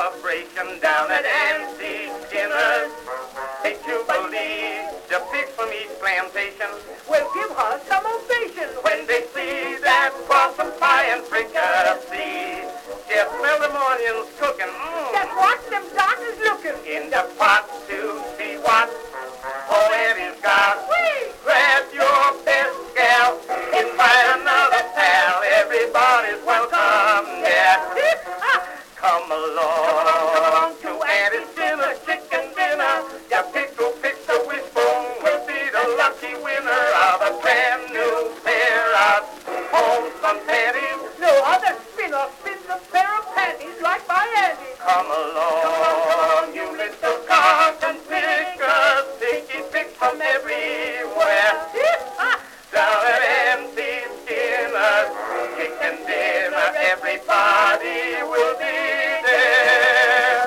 celebration down at MC Skinner's. Hate to believe the pigs from East Plantation will give her some ovation when they see that possum pie and fricassee. Just smell them onions cooking. Just watch them doctors looking In the pot to see what old Eddie's got. Grab your best gal, invite another pal. Everybody's welcome there. Come along to Eddie's dinner, chicken dinner. Your pickle wishbone will be the lucky winner of a brand new pair of homespun panties. No other spinner spins a pair of panties like my Andy. Come along, you little cotton pickers, picky pick from everywhere. Down at MC Skinner's, chicken dinner, everybody will be there.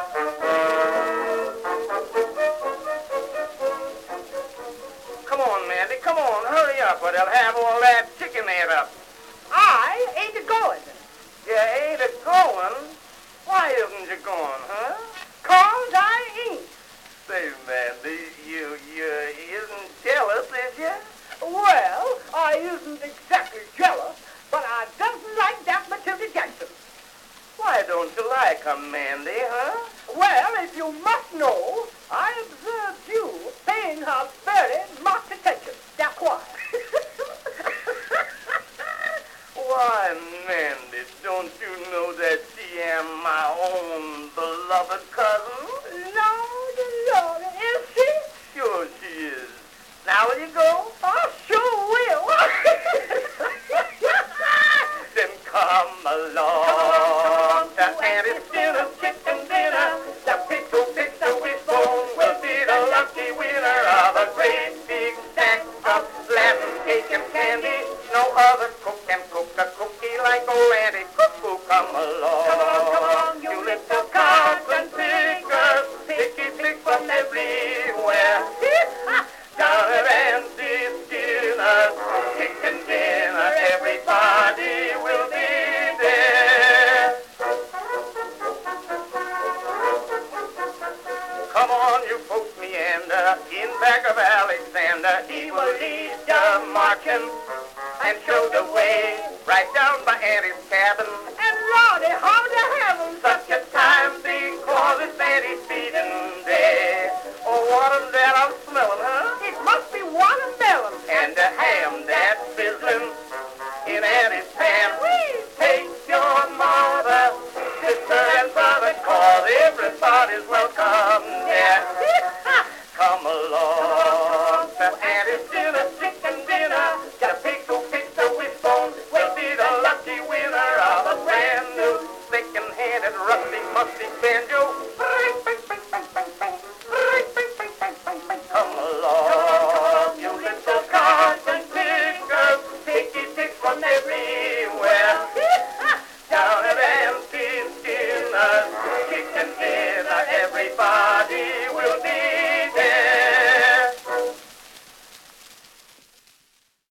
Come on, Mandy, come on, hurry up, or they'll have all that chicken ate up. I ain't a-going. You ain't a-going? Why isn't you going, huh? 'Cause I ain't. Say, Mandy, you isn't jealous, is you? Well, I isn't exactly jealous, but I doesn't like that Matilda Jackson. Why don't you like her, Mandy, huh? Well, if you must know, I observed you paying her very marked attention. That's why. Why, Mandy, don't you know that she am my own beloved cousin? Lord, is she? Sure she is. Now will you go? I sure will. Then come along to Auntie's dinner, chicken dinner. The pickle wishbone will be the lucky winner of a great big stack of Latin cake and candy. No other cook can cook a cookie like old Auntie Cuckoo. Come along, you little cotton pickers, picky pick from everywhere. Down at Auntie's Skinner's, chicken dinner, everybody will be there. Come on, you folks meander in back of Alexander. He will lead the marching